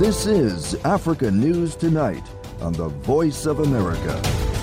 This is Africa News Tonight on the Voice of America.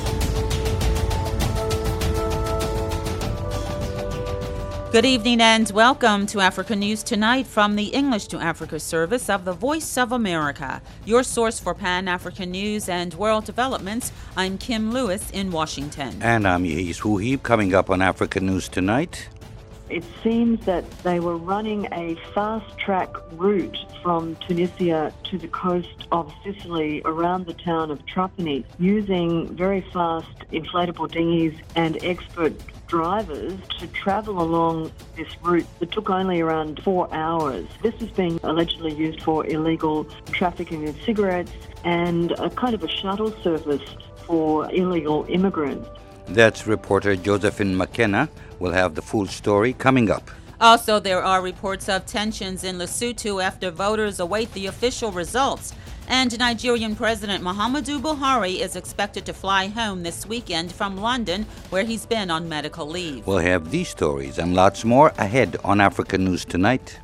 Good evening and welcome to Africa News Tonight from the English to Africa service of the Voice of America, your source for Pan-African news and world developments. I'm Kim Lewis in Washington. And I'm Yehis Wuhib. Coming up on Africa News Tonight. It seems that they were running a fast-track route from Tunisia to the coast of Sicily around the town of Trapani using very fast inflatable dinghies and expert drivers to travel along this route that took only around 4 hours. This is being allegedly used for illegal trafficking of cigarettes and a kind of a shuttle service for illegal immigrants. That's reporter Josephine McKenna. We'll have the full story coming up. Also, there are reports of tensions in Lesotho after voters await the official results. And Nigerian President Muhammadu Buhari is expected to fly home this weekend from London, where he's been on medical leave. We'll have these stories and lots more ahead on Africa News Tonight.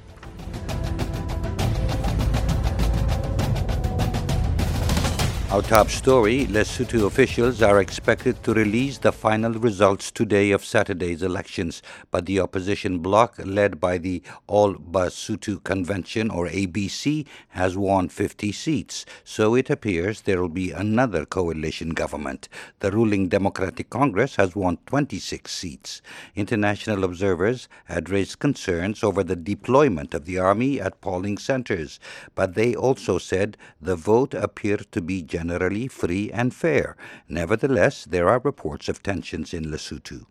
Our top story, Lesotho officials are expected to release the final results today of Saturday's elections, but the opposition bloc, led by the All Basotho Convention, or ABC, has won 50 seats, so it appears there will be another coalition government. The ruling Democratic Congress has won 26 seats. International observers had raised concerns over the deployment of the army at polling centers, but they also said the vote appeared to be generally free and fair. Nevertheless, there are reports of tensions in Lesotho.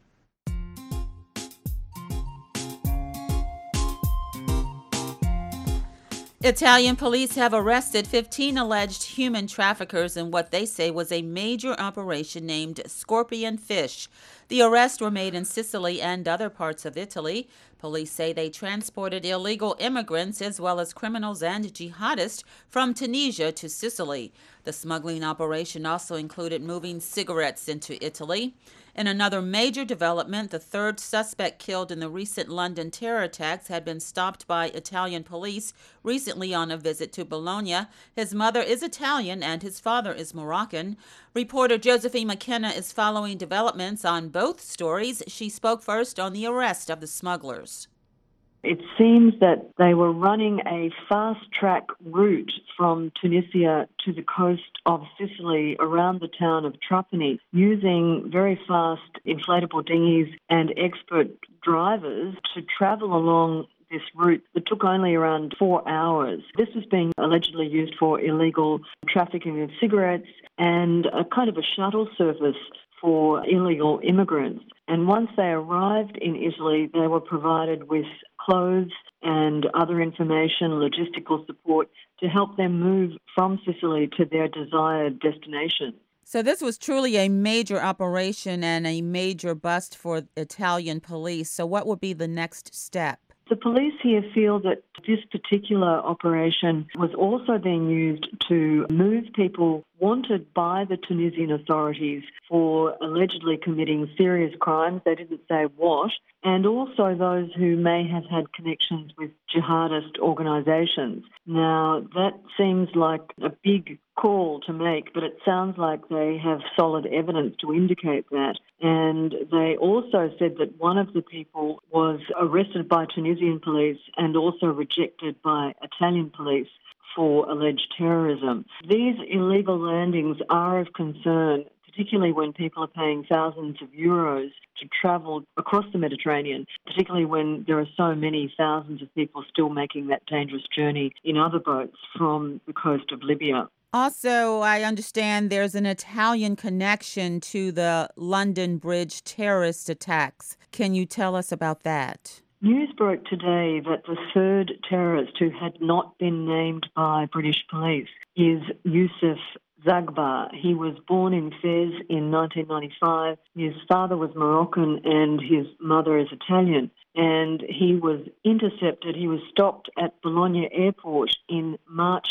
Italian police have arrested 15 alleged human traffickers in what they say was a major operation named Scorpion Fish. The arrests were made in Sicily and other parts of Italy. Police say they transported illegal immigrants as well as criminals and jihadists from Tunisia to Sicily. The smuggling operation also included moving cigarettes into Italy. In another major development, the third suspect killed in the recent London terror attacks had been stopped by Italian police recently on a visit to Bologna. His mother is Italian and his father is Moroccan. Reporter Josephine McKenna is following developments on both stories. She spoke first on the arrest of the smugglers. It seems that they were running a fast-track route from Tunisia to the coast of Sicily around the town of Trapani using very fast inflatable dinghies and expert drivers to travel along this route that took only around 4 hours. This was being allegedly used for illegal trafficking of cigarettes and a kind of a shuttle service for illegal immigrants. And once they arrived in Italy, they were provided with clothes and other information, logistical support to help them move from Sicily to their desired destination. So this was truly a major operation and a major bust for Italian police. So what would be the next step? The police here feel that this particular operation was also then used to move people wanted by the Tunisian authorities for allegedly committing serious crimes. They didn't say what. And also those who may have had connections with jihadist organisations. Now, that seems like a big call to make, but it sounds like they have solid evidence to indicate that. And they also said that one of the people was arrested by Tunisian police and also rejected by Italian police for alleged terrorism. These illegal landings are of concern, particularly when people are paying thousands of euros to travel across the Mediterranean, particularly when there are so many thousands of people still making that dangerous journey in other boats from the coast of Libya. Also, I understand there's an Italian connection to the London Bridge terrorist attacks. Can you tell us about that? News broke today that the third terrorist who had not been named by British police is Yusuf Zagba. He was born in Fez in 1995. His father was Moroccan and his mother is Italian. And he was intercepted. He was stopped at Bologna Airport in March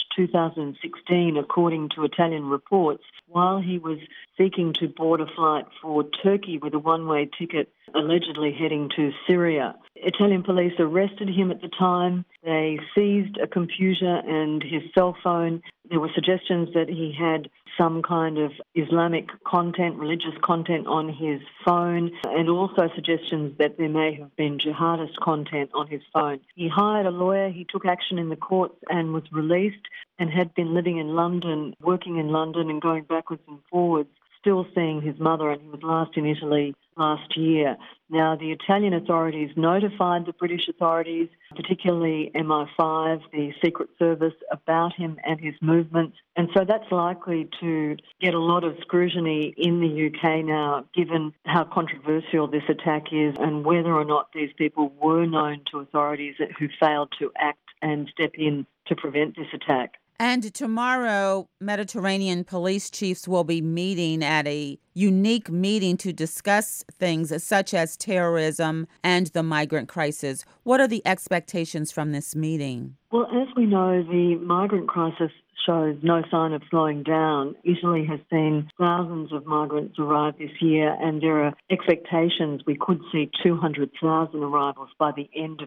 2016, according to Italian reports, while he was seeking to board a flight for Turkey with a one-way ticket, allegedly heading to Syria. Italian police arrested him at the time. They seized a computer and his cell phone. There were suggestions that he had some kind of Islamic content, religious content on his phone, and also suggestions that there may have been jihadist content on his phone. He hired a lawyer, he took action in the courts and was released, and had been living in London, working in London and going backwards and forwards, still seeing his mother, and he was last in Italy last year. Now, the Italian authorities notified the British authorities, particularly MI5, the Secret Service, about him and his movements. And so that's likely to get a lot of scrutiny in the UK now, given how controversial this attack is and whether or not these people were known to authorities who failed to act and step in to prevent this attack. And tomorrow, Mediterranean police chiefs will be meeting at a unique meeting to discuss things such as terrorism and the migrant crisis. What are the expectations from this meeting? Well, as we know, the migrant crisis shows no sign of slowing down. Italy has seen thousands of migrants arrive this year, and there are expectations we could see 200,000 arrivals by the end of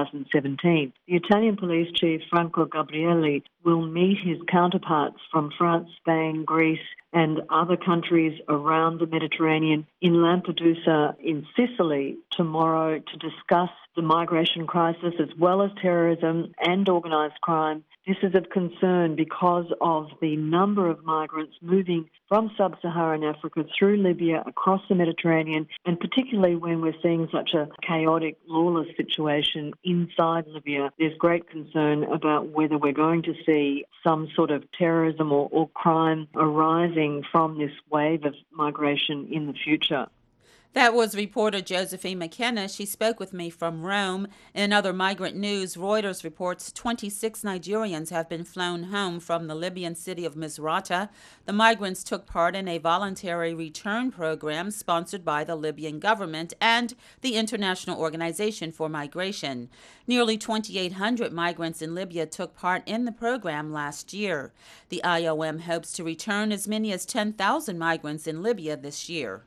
2017. The Italian police chief, Franco Gabrielli, will meet his counterparts from France, Spain, Greece, and other countries around the Mediterranean in Lampedusa in Sicily tomorrow to discuss the migration crisis as well as terrorism and organised crime. This is of concern because of the number of migrants moving from sub-Saharan Africa through Libya across the Mediterranean, and particularly when we're seeing such a chaotic, lawless situation inside Libya, there's great concern about whether we're going to see some sort of terrorism or crime arising from this wave of migration in the future. That was reporter Josephine McKenna. She spoke with me from Rome. In other migrant news, Reuters reports 26 Nigerians have been flown home from the Libyan city of Misrata. The migrants took part in a voluntary return program sponsored by the Libyan government and the International Organization for Migration. Nearly 2,800 migrants in Libya took part in the program last year. The IOM hopes to return as many as 10,000 migrants in Libya this year.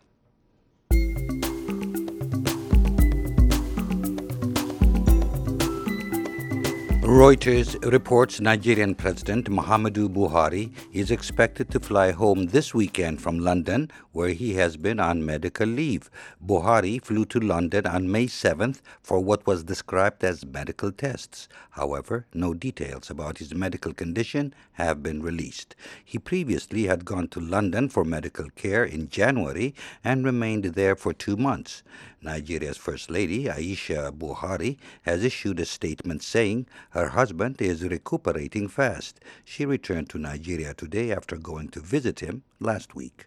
Reuters reports Nigerian President Muhammadu Buhari is expected to fly home this weekend from London, where he has been on medical leave. Buhari flew to London on May 7th for what was described as medical tests. However, no details about his medical condition have been released. He previously had gone to London for medical care in January and remained there for 2 months. Nigeria's First Lady, Aisha Buhari, has issued a statement saying her husband is recuperating fast. She returned to Nigeria today after going to visit him last week.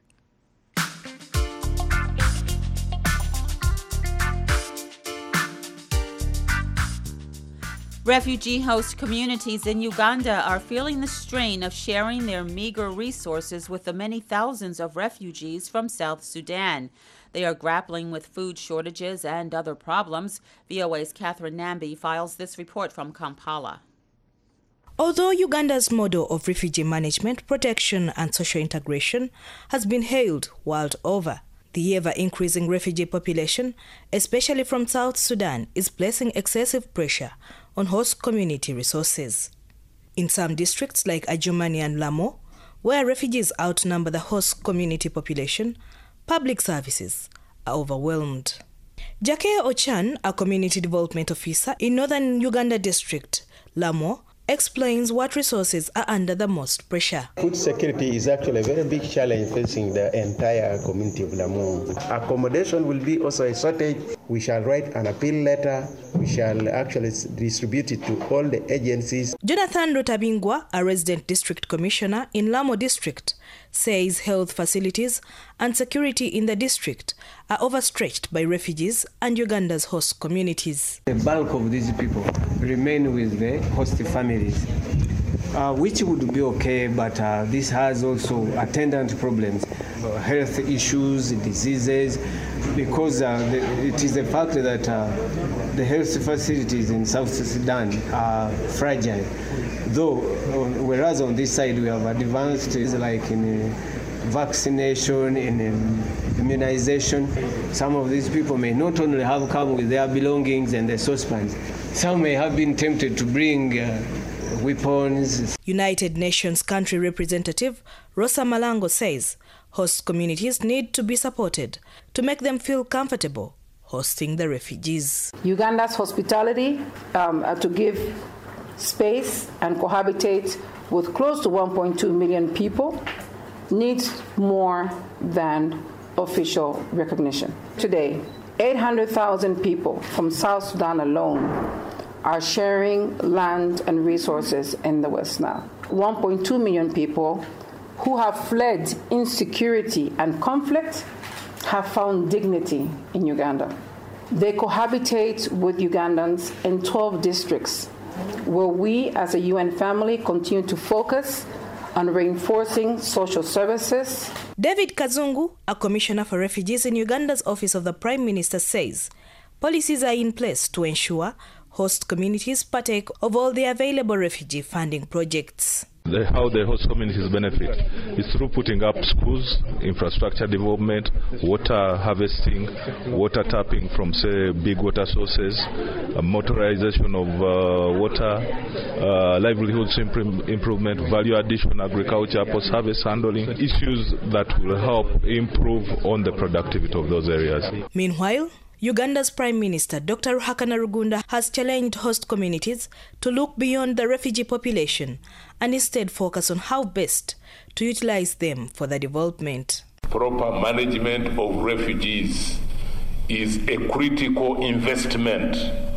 Refugee host communities in Uganda are feeling the strain of sharing their meager resources with the many thousands of refugees from South Sudan. They are grappling with food shortages and other problems. VOA's Catherine Nambi files this report from Kampala. Although Uganda's model of refugee management, protection and social integration has been hailed world over, the ever-increasing refugee population, especially from South Sudan, is placing excessive pressure on host community resources. In some districts like Adjumani and Lamo, where refugees outnumber the host community population, public services are overwhelmed. Jake Ochan, a community development officer in northern Uganda district, Lamo, explains what resources are under the most pressure. Food security is actually a very big challenge facing the entire community of Lamu. Accommodation will be also a shortage. We shall write an appeal letter. We shall actually distribute it to all the agencies. Jonathan Rotabingwa, a resident district commissioner in Lamo district, says health facilities and security in the district are overstretched by refugees and Uganda's host communities. The bulk of these people remain with the host families. which would be okay, but this has also attendant problems, health issues, diseases, because it is a fact that the health facilities in South Sudan are fragile. Though, whereas on this side we have advanced, like in vaccination, in immunization. Some of these people may not only have come with their belongings and their saucepans, some may have been tempted to bring weapons. United Nations country representative Rosa Malango says host communities need to be supported to make them feel comfortable hosting the refugees. Uganda's hospitality to give space and cohabitate with close to 1.2 million people needs more than official recognition. Today, 800,000 people from South Sudan alone are sharing land and resources in the West Nile. 1.2 million people who have fled insecurity and conflict have found dignity in Uganda. They cohabitate with Ugandans in 12 districts, where we as a UN family continue to focus on reinforcing social services. David Kazungu, a commissioner for refugees in Uganda's Office of the Prime Minister, says policies are in place to ensure host communities partake of all the available refugee funding projects. How the host communities benefit is through putting up schools, infrastructure development, water harvesting, water tapping from, say, big water sources, motorization of water, livelihoods improvement, value addition, agriculture, post-harvest handling, issues that will help improve on the productivity of those areas. Meanwhile, Uganda's Prime Minister Dr. Ruhakana Rugunda has challenged host communities to look beyond the refugee population and instead focus on how best to utilize them for the development. Proper management of refugees is a critical investment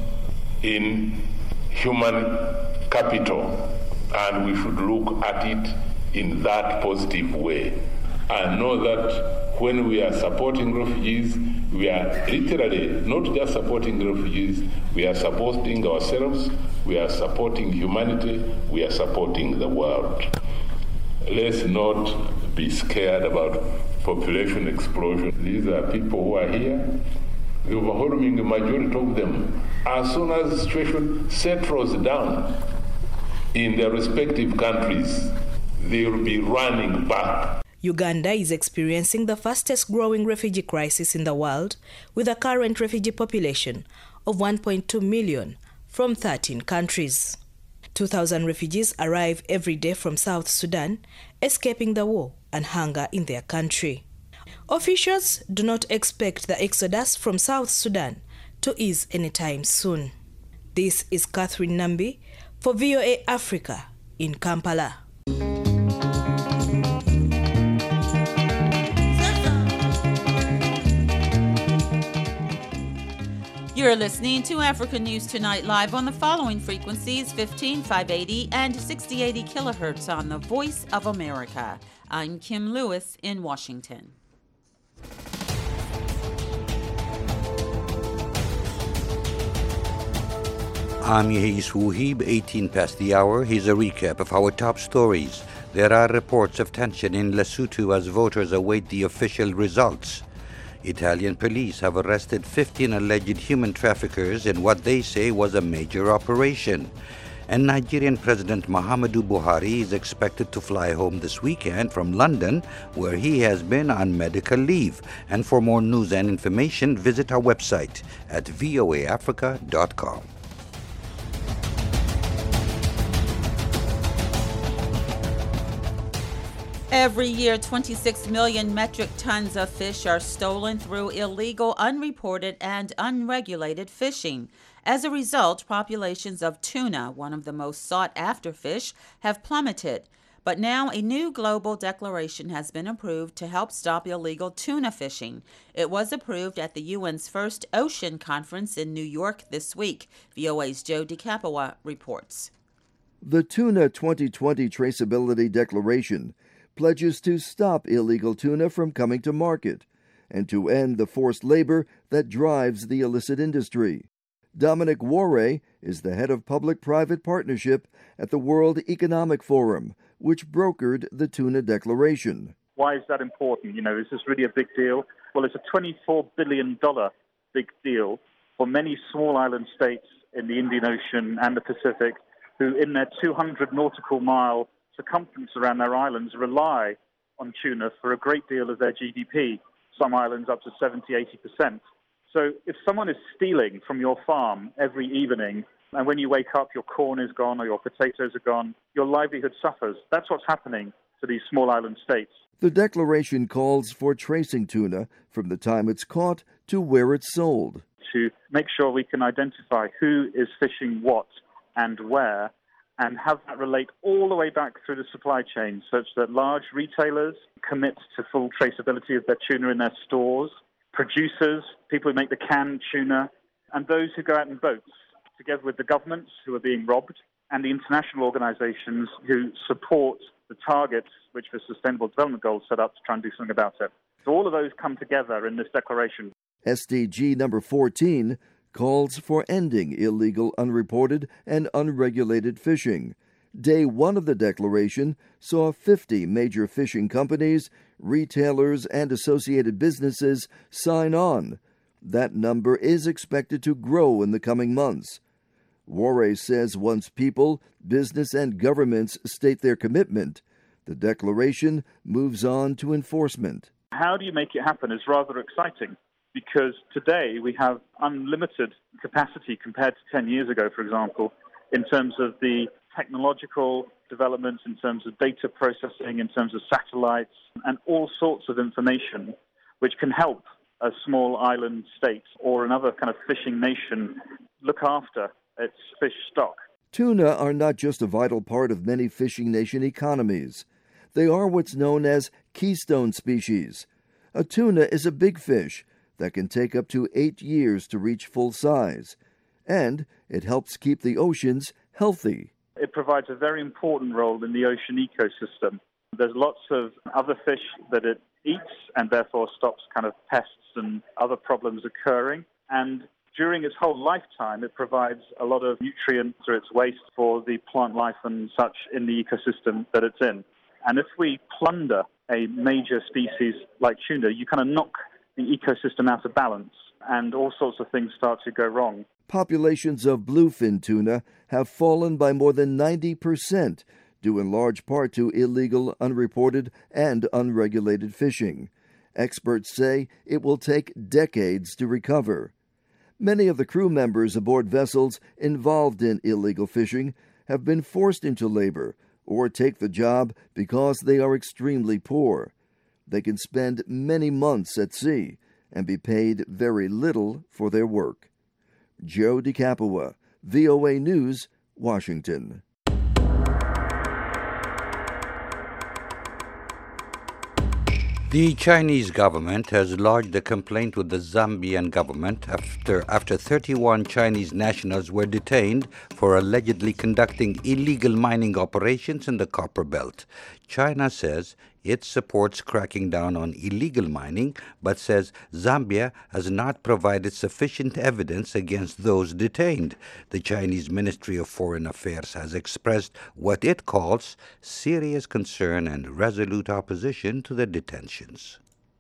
in human capital, and we should look at it in that positive way. And know that when we are supporting refugees, we are literally not just supporting refugees, we are supporting ourselves, we are supporting humanity, we are supporting the world. Let's not be scared about population explosion. These are people who are here. The overwhelming majority of them, as soon as the situation settles down in their respective countries, they will be running back. Uganda is experiencing the fastest growing refugee crisis in the world, with a current refugee population of 1.2 million from 13 countries. 2,000 refugees arrive every day from South Sudan, escaping the war and hunger in their country. Officials do not expect the exodus from South Sudan to ease anytime soon. This is Catherine Nambi for VOA Africa in Kampala. You're listening to Africa News Tonight live on the following frequencies: 15580 and 6080 kilohertz on the Voice of America. I'm Kim Lewis in Washington. I'm Yehis Wuhib, 18 past the hour. Here's a recap of our top stories. There are reports of tension in Lesotho as voters await the official results. Italian police have arrested 15 alleged human traffickers in what they say was a major operation. And Nigerian President Muhammadu Buhari is expected to fly home this weekend from London, where he has been on medical leave. And for more news and information, visit our website at voaafrica.com. Every year, 26 million metric tons of fish are stolen through illegal, unreported, and unregulated fishing. As a result, populations of tuna, one of the most sought-after fish, have plummeted. But now a new global declaration has been approved to help stop illegal tuna fishing. It was approved at the UN's first ocean conference in New York this week. VOA's Joe DiCapua reports. The Tuna 2020 Traceability Declaration pledges to stop illegal tuna from coming to market and to end the forced labor that drives the illicit industry. Dominic Warre is the head of public-private partnership at the World Economic Forum, which brokered the tuna declaration. Why is that important? Is this really a big deal? Well, it's a $24 billion big deal for many small island states in the Indian Ocean and the Pacific who, in their 200 nautical mile circumference around their islands, rely on tuna for a great deal of their GDP, some islands up to 70-80%. So if someone is stealing from your farm every evening, and when you wake up your corn is gone or your potatoes are gone, your livelihood suffers. That's what's happening to these small island states. The declaration calls for tracing tuna from the time it's caught to where it's sold. To make sure we can identify who is fishing what and where, and have that relate all the way back through the supply chain such that large retailers commit to full traceability of their tuna in their stores, producers, people who make the canned tuna, and those who go out in boats, together with the governments who are being robbed and the international organizations who support the targets which the Sustainable Development Goals set up to try and do something about it. So all of those come together in this declaration. SDG number 14 calls for ending illegal, unreported, and unregulated fishing. Day one of the declaration saw 50 major fishing companies, retailers, and associated businesses sign on. That number is expected to grow in the coming months. Warre says once people, business, and governments state their commitment, the declaration moves on to enforcement. How do you make it happen is rather exciting, because today we have unlimited capacity compared to 10 years ago, for example, in terms of the technological developments, in terms of data processing, in terms of satellites, and all sorts of information which can help a small island state or another kind of fishing nation look after its fish stock. Tuna are not just a vital part of many fishing nation economies. They are what's known as keystone species. A tuna is a big fish that can take up to 8 years to reach full size, and it helps keep the oceans healthy. It provides a very important role in the ocean ecosystem. There's lots of other fish that it eats and therefore stops kind of pests and other problems occurring. And during its whole lifetime, it provides a lot of nutrients through its waste for the plant life and such in the ecosystem that it's in. And if we plunder a major species like tuna, you kind of knock the ecosystem out of balance and all sorts of things start to go wrong. Populations of bluefin tuna have fallen by more than 90%, due in large part to illegal, unreported, and unregulated fishing. Experts say it will take decades to recover. Many of the crew members aboard vessels involved in illegal fishing have been forced into labor or take the job because they are extremely poor. They can spend many months at sea and be paid very little for their work. Joe DeCapua, VOA News, Washington. The Chinese government has lodged a complaint with the Zambian government after 31 Chinese nationals were detained for allegedly conducting illegal mining operations in the Copper Belt. China says it supports cracking down on illegal mining, but says Zambia has not provided sufficient evidence against those detained. The Chinese Ministry of Foreign Affairs has expressed what it calls serious concern and resolute opposition to the detentions.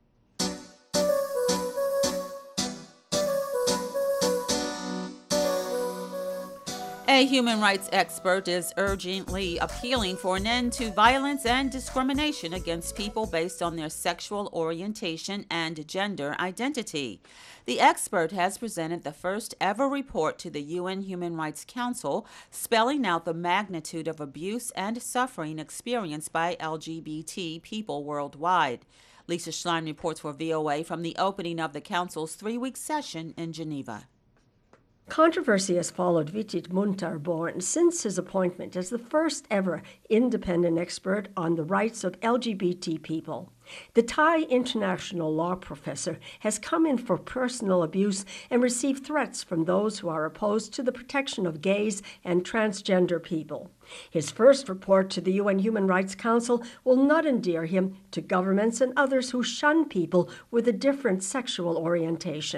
A human rights expert is urgently appealing for an end to violence and discrimination against people based on their sexual orientation and gender identity. The expert has presented the first ever report to the UN Human Rights Council, spelling out the magnitude of abuse and suffering experienced by LGBT people worldwide. Lisa Schlein reports for VOA from the opening of the Council's 3-week session in Geneva. Controversy has followed Vichit Muntar-Born since his appointment as the first ever independent expert on the rights of LGBT people. The Thai international law professor has come in for personal abuse and received threats from those who are opposed to the protection of gays and transgender people. His first report to the UN Human Rights Council will not endear him to governments and others who shun people with a different sexual orientation.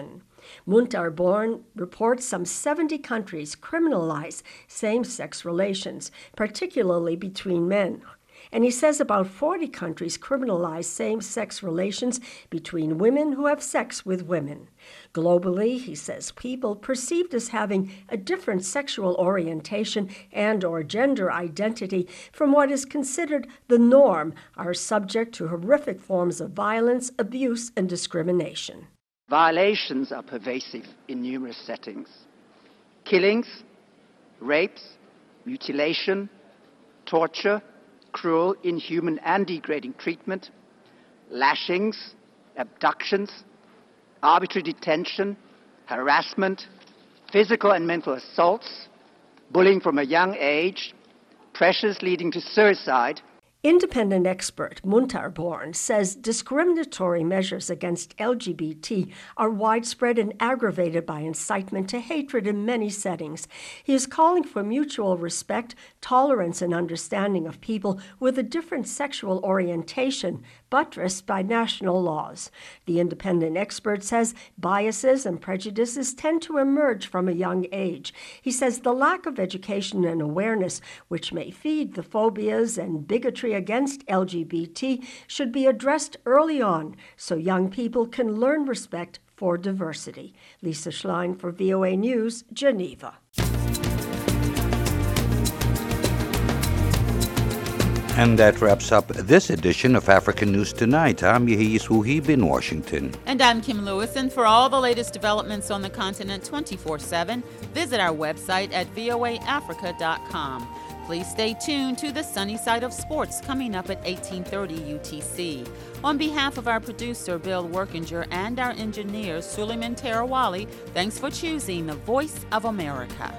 Muntar Born reports some 70 countries criminalize same-sex relations, particularly between men. And he says about 40 countries criminalize same-sex relations between women who have sex with women. Globally, he says, people perceived as having a different sexual orientation and or gender identity from what is considered the norm are subject to horrific forms of violence, abuse, and discrimination. Violations are pervasive in numerous settings. Killings, rapes, mutilation, torture, cruel, inhuman, and degrading treatment, lashings, abductions, arbitrary detention, harassment, physical and mental assaults, bullying from a young age, pressures leading to suicide. Independent expert Muntar Born says discriminatory measures against LGBT are widespread and aggravated by incitement to hatred in many settings. He is calling for mutual respect, tolerance, and understanding of people with a different sexual orientation, buttressed by national laws. The independent expert says biases and prejudices tend to emerge from a young age. He says the lack of education and awareness, which may feed the phobias and bigotry against LGBT, should be addressed early on so young people can learn respect for diversity. Lisa Schlein for VOA News, Geneva. And that wraps up this edition of African News Tonight. I'm Yehia Suhib in Washington. And I'm Kim Lewis. And for all the latest developments on the continent 24/7, visit our website at voaafrica.com. Please stay tuned to the Sunny Side of Sports coming up at 18:30 UTC. On behalf of our producer, Bill Workinger, and our engineer, Suleiman Tarawali, thanks for choosing the Voice of America.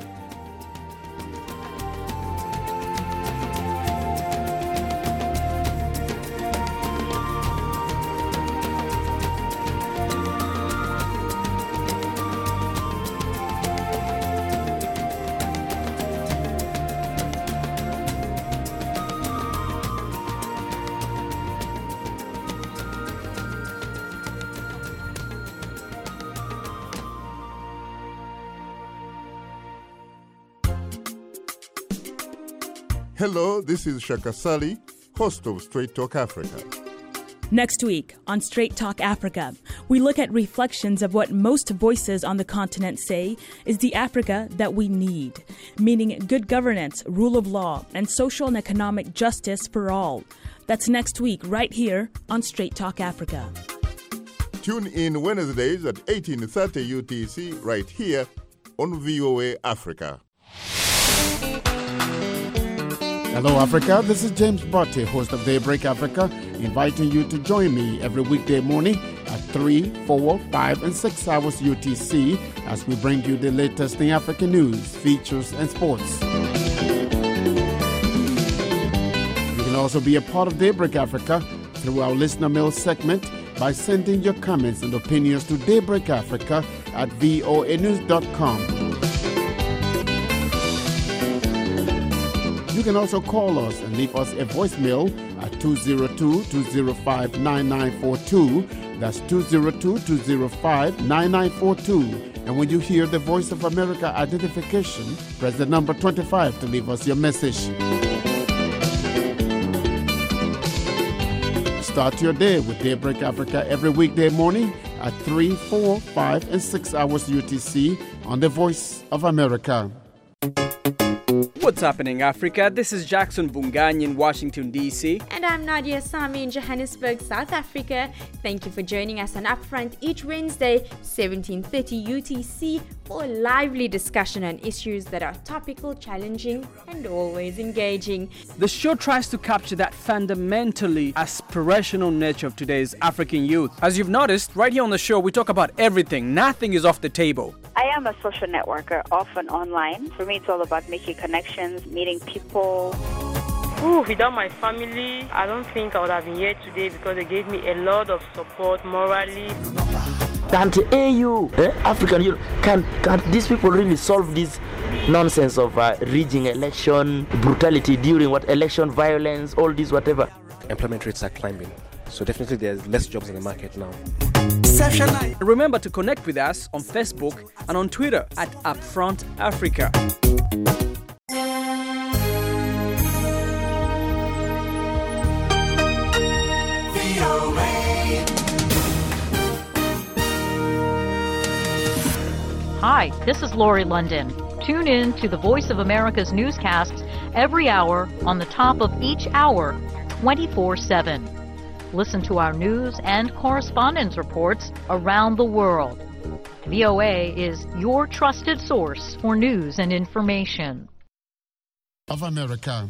Hello, this is Shaka Sali, host of Straight Talk Africa. Next week on Straight Talk Africa, we look at reflections of what most voices on the continent say is the Africa that we need, meaning good governance, rule of law, and social and economic justice for all. That's next week right here on Straight Talk Africa. Tune in Wednesdays at 18:30 UTC right here on VOA Africa. Hello, Africa. This is James Botte, host of Daybreak Africa, inviting you to join me every weekday morning at 3, 4, 5, and 6 hours UTC as we bring you the latest in African news, features, and sports. You can also be a part of Daybreak Africa through our listener mail segment by sending your comments and opinions to daybreakafrica at voanews.com. You can also call us and leave us a voicemail at 202-205-9942. That's 202-205-9942. And when you hear the Voice of America identification, press the number 25 to leave us your message. Start your day with Daybreak Africa every weekday morning at 3, 4, 5, and 6 hours UTC on the Voice of America. What's happening, Africa? This is Jackson Bungany in Washington, D.C. And I'm Nadia Sami in Johannesburg, South Africa. Thank you for joining us on Upfront each Wednesday, 17:30 UTC, for a lively discussion on issues that are topical, challenging, and always engaging. The show tries to capture that fundamentally aspirational nature of today's African youth. As you've noticed, right here on the show, we talk about everything. Nothing is off the table. I am a social networker, often online. For me, it's all about making connections, meeting people. Without my family, I don't think I would have been here today because they gave me a lot of support morally. Can't African youth, can these people really solve this nonsense of rigging election, brutality during election violence, all this whatever? Employment rates are climbing, so definitely there's less jobs in the market now. Remember to connect with us on Facebook and on Twitter at Upfront Africa. Hi, this is Lori London. Tune in to the Voice of America's newscasts every hour on the top of each hour, 24/7. Listen to our news and correspondence reports around the world. VOA is your trusted source for news and information. Of America.